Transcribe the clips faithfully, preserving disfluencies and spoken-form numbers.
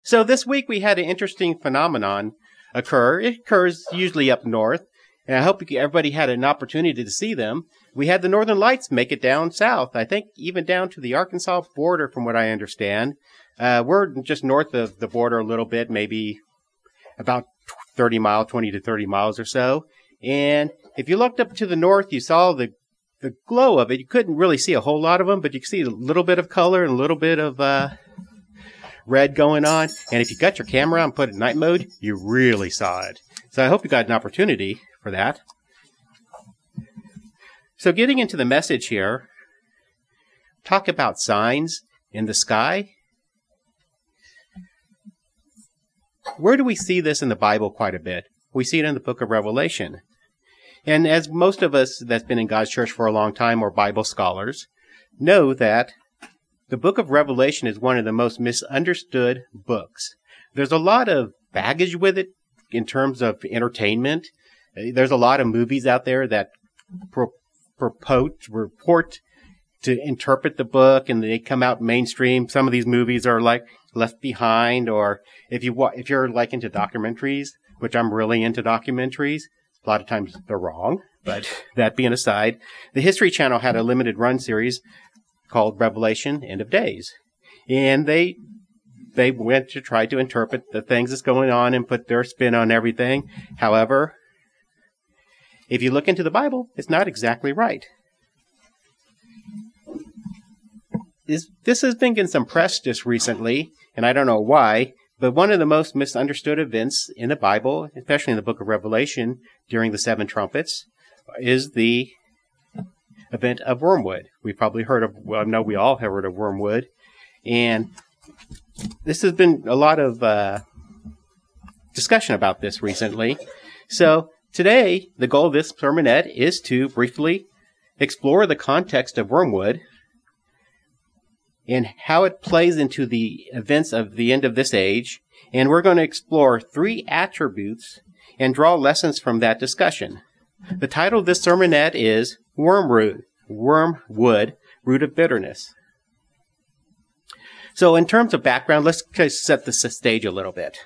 So this week we had an interesting phenomenon occur. It occurs usually up north, and I hope everybody had an opportunity to see them. We had the Northern Lights make it down south, I think even down to the Arkansas border from what I understand. Uh, we're just north of the border a little bit, maybe about thirty miles, twenty to thirty miles or so. And if you looked up to the north, you saw the the glow of it. You couldn't really see a whole lot of them, but you could see a little bit of color and a little bit of uh, red going on. And if you got your camera and put it in night mode, you really saw it. So I hope you got an opportunity for that. So getting into the message here, talk about signs in the sky. Where do we see this in the Bible quite a bit? We see it in the book of Revelation. And as most of us that's been in God's church for a long time or Bible scholars know that the book of Revelation is one of the most misunderstood books. There's a lot of baggage with it in terms of entertainment. There's a lot of movies out there that pro- purport, report to interpret the book, and they come out mainstream. Some of these movies are like Left Behind, or if you wa- if you're like into documentaries, which I'm really into documentaries, a lot of times they're wrong. But that being aside, the History Channel had a limited run series called Revelation: End of Days, and they they went to try to interpret the things that's going on and put their spin on everything. However, if you look into the Bible, it's not exactly right. This, this has been getting some press just recently, and I don't know why, but one of the most misunderstood events in the Bible, especially in the book of Revelation during the seven trumpets, is the event of Wormwood. We've probably heard of, well, I know we all have heard of Wormwood, and this has been a lot of uh, discussion about this recently. So today, the goal of this sermonette is to briefly explore the context of Wormwood and how it plays into the events of the end of this age. And we're going to explore three attributes and draw lessons from that discussion. The title of this sermonette is Wormwood, Wormwood, Root of Bitterness. So in terms of background, let's set the stage a little bit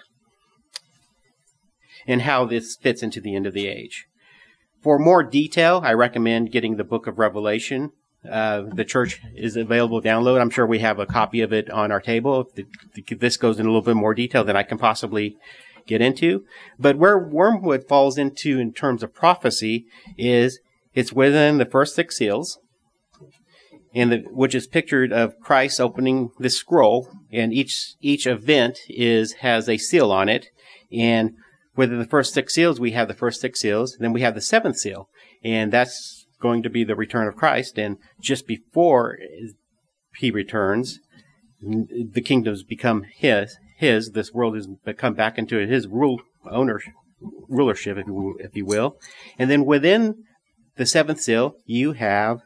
and how this fits into the end of the age. For more detail, I recommend getting the book of Revelation. Uh, the church is available to download. I'm sure we have a copy of it on our table. If this goes in a little bit more detail than I can possibly get into. But where Wormwood falls into in terms of prophecy is it's within the first six seals, and the, which is pictured of Christ opening this scroll, and each each event is has a seal on it. And within the first six seals, we have the first six seals, and then we have the seventh seal, and that's going to be the return of Christ. And just before he returns, the kingdoms become his. His. This world has become back into his rule, owner, rulership, if you, if you will. And then within the seventh seal, you have,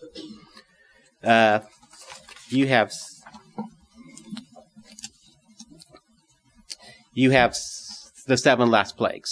uh, you have, you have the seven last plagues.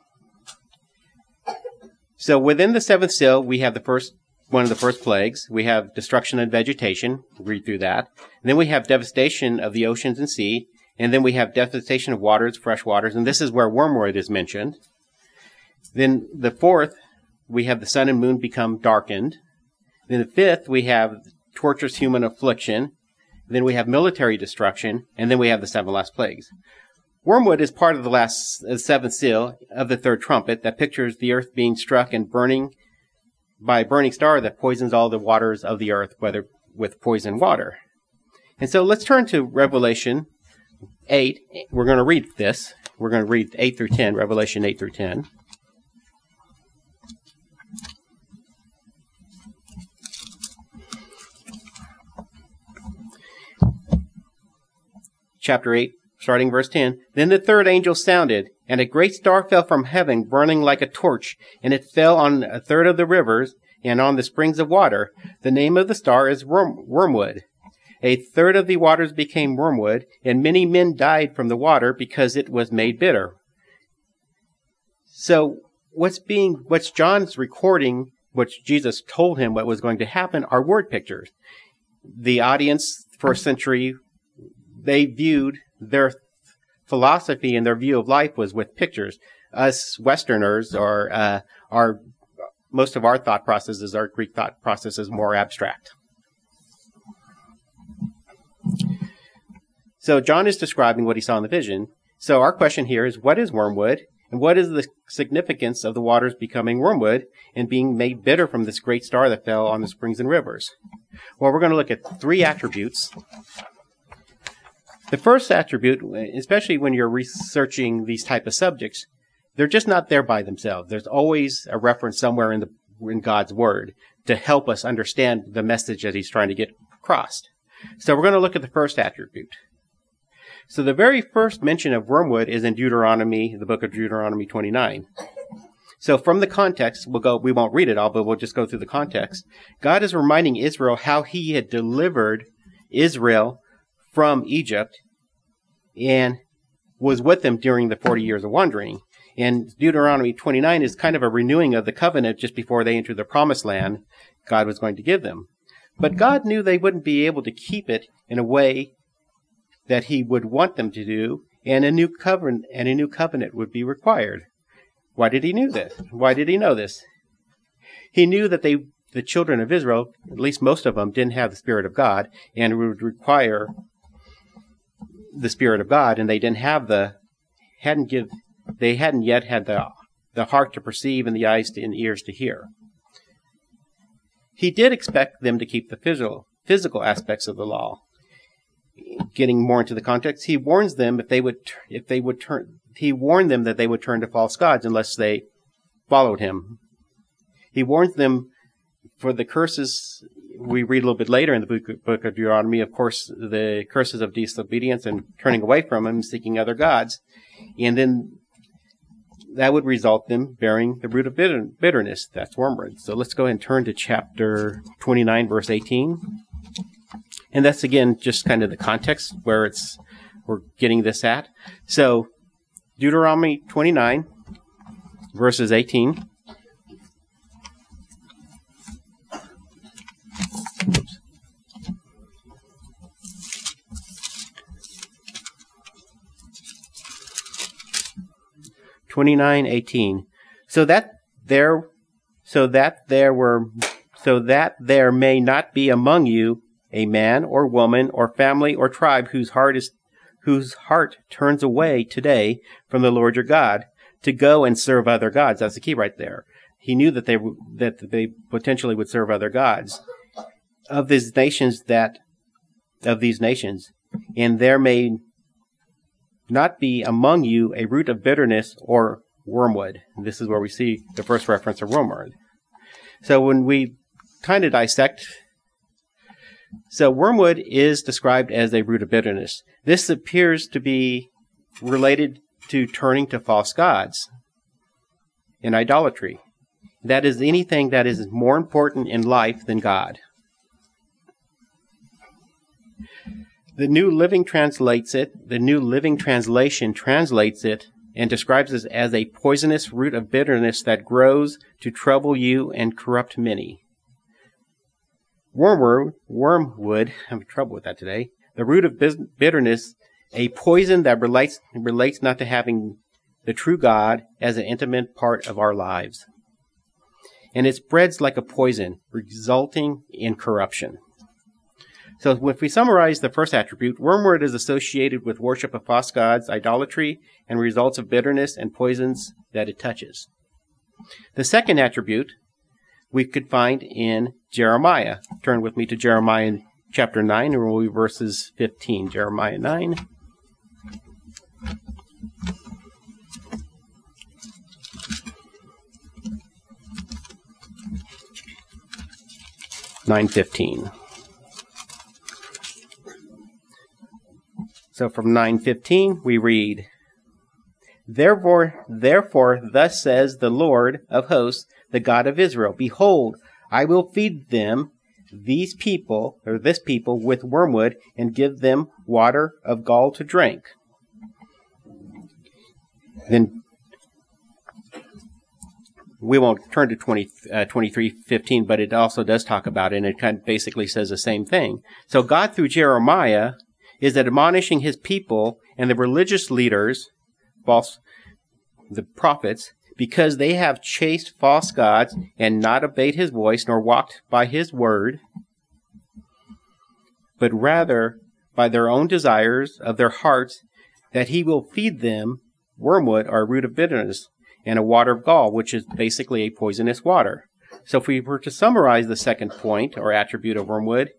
So within the seventh seal, we have the first one of the first plagues. We have destruction of vegetation. Read through that. And then we have devastation of the oceans and sea. And then we have devastation of waters, fresh waters. And this is where Wormwood is mentioned. Then the fourth, we have the sun and moon become darkened. Then the fifth, we have torturous human affliction. Then we have military destruction. And then we have the seven last plagues. Wormwood is part of the last uh, seventh seal of the third trumpet that pictures the earth being struck and burning by a burning star that poisons all the waters of the earth, whether with poison water. And so let's turn to Revelation eight. We're going to read this. We're going to read eight through ten, Revelation eight through ten. Chapter eight. Starting verse ten, Then the third angel sounded, and a great star fell from heaven, burning like a torch, and it fell on a third of the rivers and on the springs of water. The name of the star is worm- Wormwood. A third of the waters became wormwood, and many men died from the water because it was made bitter. So what's being, what's John's recording, which Jesus told him what was going to happen, are word pictures. The audience, first century, they viewed their philosophy and their view of life was with pictures. Us Westerners, or uh, our most of our thought processes, our Greek thought process is more abstract. So John is describing what he saw in the vision. So our question here is, what is wormwood? And what is the significance of the waters becoming wormwood and being made bitter from this great star that fell on the springs and rivers? Well, we're going to look at three attributes. The first attribute, especially when you're researching these type of subjects, they're just not there by themselves. There's always a reference somewhere in the in God's Word to help us understand the message that he's trying to get across. So we're going to look at the first attribute. So the very first mention of wormwood is in Deuteronomy, the book of Deuteronomy twenty-nine. So from the context, we'll go, we won't read it all, but we'll just go through the context. God is reminding Israel how he had delivered Israel from Egypt and was with them during the forty years of wandering. And Deuteronomy twenty-nine is kind of a renewing of the covenant just before they entered the promised land God was going to give them. But God knew they wouldn't be able to keep it in a way that he would want them to do, and a new covenant and a new covenant would be required. Why did he know this? Why did he know this? He knew that they, the children of Israel, at least most of them, didn't have the Spirit of God, and would require the Spirit of God, and they didn't have the, hadn't give, they hadn't yet had the the heart to perceive and the eyes to, and ears to hear. He did expect them to keep the physical physical aspects of the law. Getting more into the context, he warns them if they would if they would turn. He warned them that they would turn to false gods unless they followed him. He warns them for the curses. We read a little bit later in the book, book of Deuteronomy, of course, the curses of disobedience and turning away from him, seeking other gods, and then that would result in them bearing the root of bitter, bitterness. That's wormwood. So let's go ahead and turn to chapter twenty-nine, verse eighteen. And that's, again, just kind of the context where it's we're getting this at. So, Deuteronomy twenty-nine, verses eighteen. Oops. twenty-nine eighteen. So that there, so that there were, so that there may not be among you a man or woman or family or tribe whose heart is whose heart turns away today from the Lord your God to go and serve other gods. That's the key right there. He knew that they that they potentially would serve other gods of these nations that of these nations, and there may not be among you a root of bitterness or wormwood. And this is where we see the first reference of wormwood. So when we kind of dissect. So wormwood is described as a root of bitterness. This appears to be related to turning to false gods and idolatry. That is anything that is more important in life than God. The New Living translates it, the New Living Translation translates it and describes it as a poisonous root of bitterness that grows to trouble you and corrupt many. Wormwood, wormwood, I'm having trouble with that today. The root of bitterness, a poison that relates relates not to having the true God as an intimate part of our lives. And it spreads like a poison, resulting in corruption. So if we summarize the first attribute, wormwood is associated with worship of false gods, idolatry, and results of bitterness and poisons that it touches. The second attribute we could find in Jeremiah. Turn with me to Jeremiah chapter nine, and we'll read verses fifteen. Jeremiah nine. nine fifteen. So from nine fifteen we read, Therefore, therefore, thus says the Lord of hosts, the God of Israel, Behold, I will feed them, these people, or this people, with wormwood, and give them water of gall to drink. Then we won't turn to twenty, uh, twenty-three fifteen, but it also does talk about it, and it kind of basically says the same thing. So God, through Jeremiah, is admonishing his people and the religious leaders, false, the prophets, because they have chased false gods and not obeyed his voice nor walked by his word, but rather by their own desires of their hearts, that he will feed them wormwood, or a root of bitterness, and a water of gall, which is basically a poisonous water. So if we were to summarize the second point or attribute of wormwood,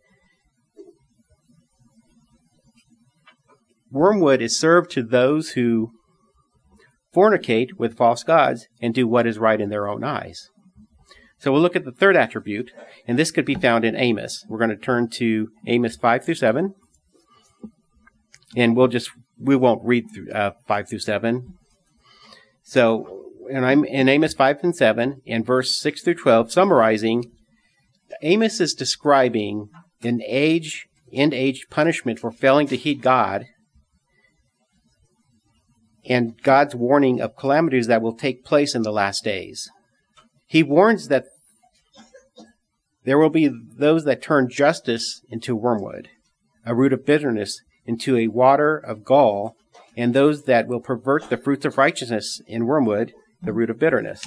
wormwood is served to those who fornicate with false gods and do what is right in their own eyes. So we'll look at the third attribute, and this could be found in Amos. We're going to turn to Amos five through seven, and we'll just we won't read through uh, five through seven. So, and I'm in Amos five and seven, and verse six through twelve, summarizing. Amos is describing an age, end-age punishment for failing to heed God, and God's warning of calamities that will take place in the last days. He warns that there will be those that turn justice into wormwood, a root of bitterness into a water of gall, and those that will pervert the fruits of righteousness in wormwood, the root of bitterness.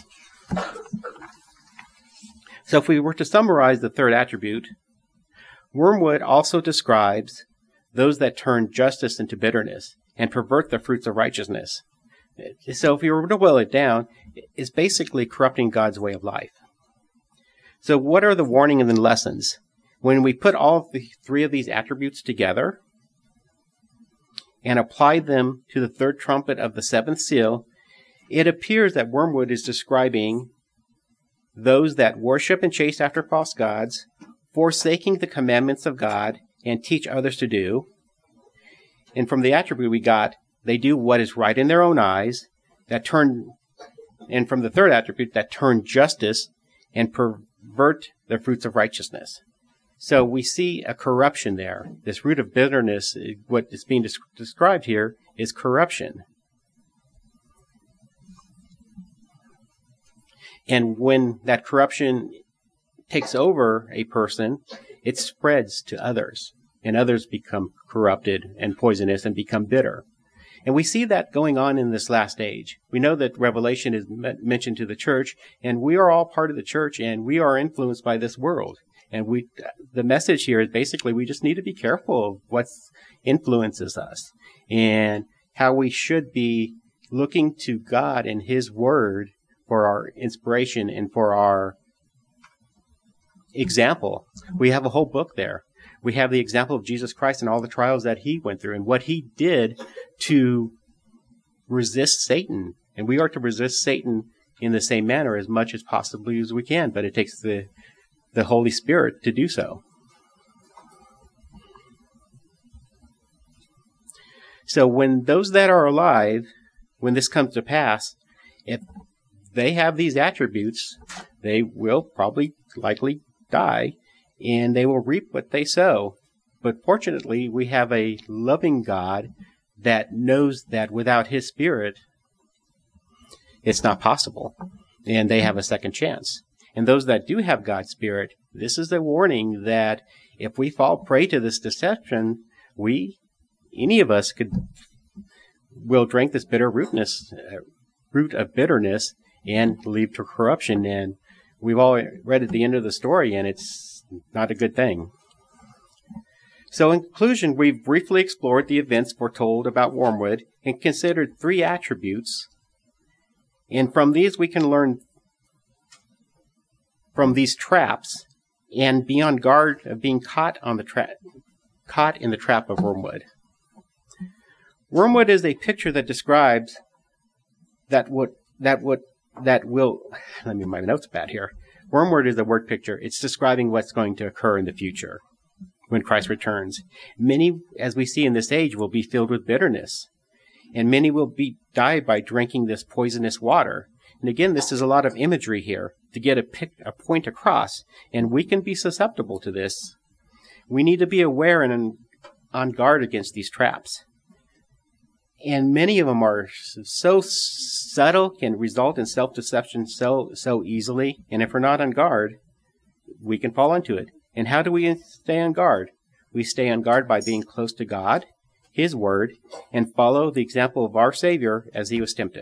So if we were to summarize the third attribute, wormwood also describes those that turn justice into bitterness and pervert the fruits of righteousness. So if you were to boil it down, it's basically corrupting God's way of life. So what are the warning and the lessons? When we put all of the three of these attributes together and apply them to the third trumpet of the seventh seal, it appears that wormwood is describing those that worship and chase after false gods, forsaking the commandments of God and teach others to do. And from the attribute we got, they do what is right in their own eyes, that turn, and from the third attribute, that turn justice and pervert the fruits of righteousness. So we see a corruption there. This root of bitterness, what is being des- described here, is corruption. And when that corruption takes over a person, it spreads to others, and others become corrupted and poisonous and become bitter. And we see that going on in this last age. We know that Revelation is m- mentioned to the church, and we are all part of the church, and we are influenced by this world. And we, the message here is basically we just need to be careful of what influences us and how we should be looking to God and His Word for our inspiration and for our example. We have a whole book there. We have the example of Jesus Christ and all the trials that He went through and what He did to resist Satan. And we are to resist Satan in the same manner as much as possibly as we can, but it takes the the Holy Spirit to do so. So when those that are alive, when this comes to pass, if they have these attributes, they will probably likely die, and they will reap what they sow. But fortunately, we have a loving God that knows that without His Spirit, it's not possible, and they have a second chance. And those that do have God's Spirit, this is a warning that if we fall prey to this deception, we, any of us, could will drink this bitter rootness, uh, root of bitterness and lead to corruption. And we've all read at the end of the story, and it's not a good thing. So in conclusion, we've briefly explored the events foretold about wormwood and considered three attributes. And from these we can learn from these traps and be on guard of being caught on the trap, caught in the trap of wormwood. Wormwood is a picture that describes that what that what that will. Let me my notes bad here. Wormwood is a word picture. It's describing what's going to occur in the future when Christ returns. Many, as we see in this age, will be filled with bitterness, and many will be die by drinking this poisonous water. And again, this is a lot of imagery here to get a, pic, a point across, and we can be susceptible to this. We need to be aware and on guard against these traps. And many of them are so subtle, can result in self-deception so so easily. And if we're not on guard, we can fall into it. And how do we stay on guard? We stay on guard by being close to God His word, and follow the example of our Savior as he was tempted.